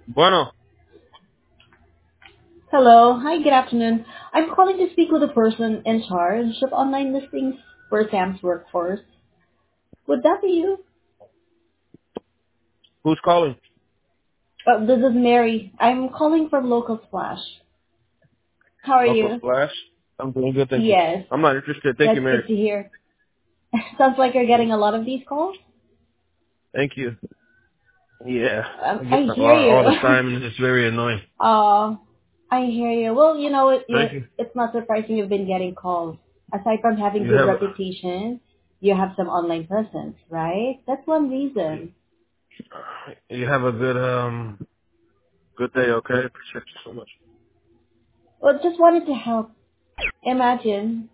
Bueno, Hello. Hi, good afternoon. I'm calling to speak with the person in charge of online listings for Sam's Workforce. Would that be you? who's calling? This is Mary. I'm calling from Local Splash. How are Local you? Splash. I'm doing good, thank you. Yes, I'm not interested. Thank you, that's Mary. good to hear. Sounds like you're getting a lot of these calls. Thank you. Yeah, I I get a hear lot all the you. time, and it's very annoying. uh, I hear you. Well, Thank you. it's not surprising you've been getting calls. Aside from having You good have reputation, you have some online presence, right? That's one reason. a good day. Okay, appreciate you so much. Well, just wanted to help. Imagine